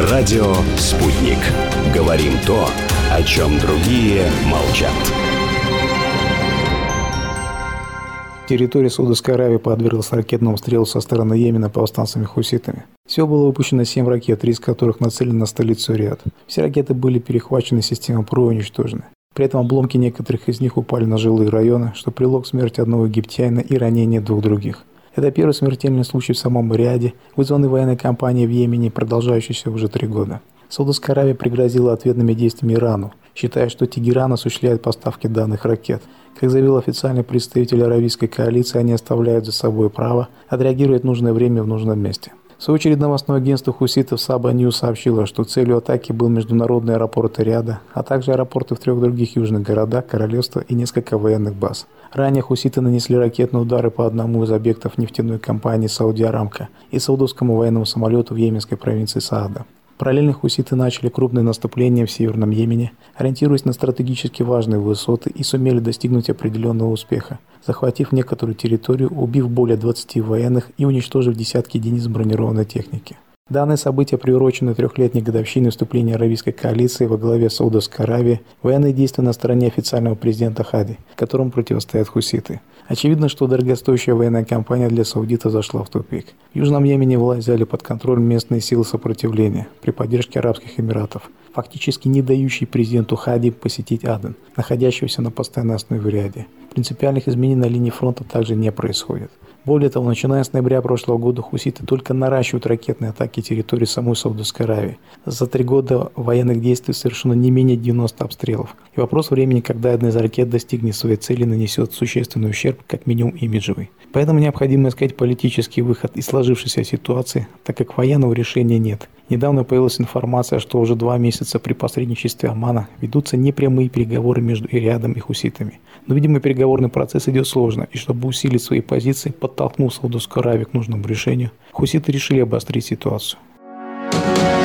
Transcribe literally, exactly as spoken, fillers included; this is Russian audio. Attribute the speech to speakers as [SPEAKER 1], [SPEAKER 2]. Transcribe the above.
[SPEAKER 1] Радио «Спутник». Говорим то, о чем другие молчат.
[SPEAKER 2] Территория Саудовской Аравии подверглась ракетному обстрелу со стороны Йемена повстанцами-хуситами. Всего было выпущено семь ракет, три из которых нацелены на столицу Риад. Все ракеты были перехвачены системой ПРО и уничтожены. При этом обломки некоторых из них упали на жилые районы, что привело к смерти одного египтянина и ранению двух других. Это первый смертельный случай в самом Риаде, вызванный военной кампанией в Йемене, продолжающейся уже три года. Саудовская Аравия пригрозила ответными действиями Ирану, считая, что Тегеран осуществляет поставки данных ракет. Как заявил официальный представитель аравийской коалиции, они оставляют за собой право отреагировать в нужное время в нужном месте. В свою очередь, новостное агентство хуситов Саба Ньюс сообщило, что целью атаки был международный аэропорт Риада, а также аэропорты в трех других южных городах, королевства и несколько военных баз. Ранее хуситы нанесли ракетные удары по одному из объектов нефтяной компании Сауди Арамко и саудовскому военному самолету в йеменской провинции Саада. Параллельно хуситы начали крупное наступление в Северном Йемене, ориентируясь на стратегически важные высоты, и сумели достигнуть определенного успеха, захватив некоторую территорию, убив более двадцати военных и уничтожив десятки единиц бронированной техники. Данное событие приурочено трехлетней годовщине вступления аравийской коалиции во главе Саудовской Аравии, военные действия на стороне официального президента Хади, которому противостоят хуситы. Очевидно, что дорогостоящая военная кампания для саудитов зашла в тупик. В Южном Йемене власть взяли под контроль местные силы сопротивления при поддержке Арабских Эмиратов, фактически не дающие президенту Хади посетить Аден, находящегося на постоянной основе в Риаде. Принципиальных изменений на линии фронта также не происходит. Более того, начиная с ноября прошлого года хуситы только наращивают ракетные атаки территории самой Саудовской Аравии. За три года военных действий совершено не менее девяноста обстрелов. И вопрос времени, когда одна из ракет достигнет своей цели, нанесет существенный ущерб, как минимум имиджевый. Поэтому необходимо искать политический выход из сложившейся ситуации, так как военного решения нет. Недавно появилась информация, что уже два месяца при посредничестве Омана ведутся непрямые переговоры между Риадом и хуситами. Но, видимо, переговорный процесс идет сложно, и чтобы усилить свои позиции, подтолкнув Саудовскую Аравию к нужному решению, хуситы решили обострить ситуацию.